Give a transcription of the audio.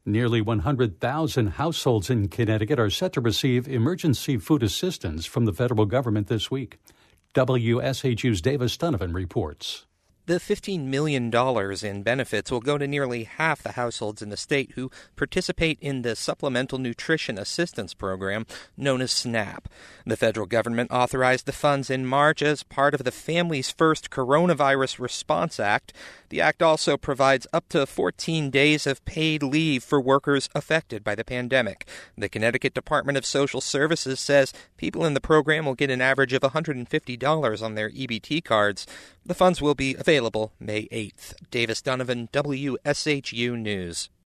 Nearly 100,000 households in Connecticut are set to receive emergency food assistance from the federal government this week. WSHU's Davis Donovan reports. The $15 million in benefits will go to nearly half the households in the state who participate in the Supplemental Nutrition Assistance Program, known as SNAP. The federal government authorized the funds in March as part of the Families First Coronavirus Response Act. The act also provides up to 14 days of paid leave for workers affected by the pandemic. The Connecticut Department of Social Services says people in the program will get an average of $150 on their EBT cards. The funds will be available May 8th. Davis Donovan, WSHU News.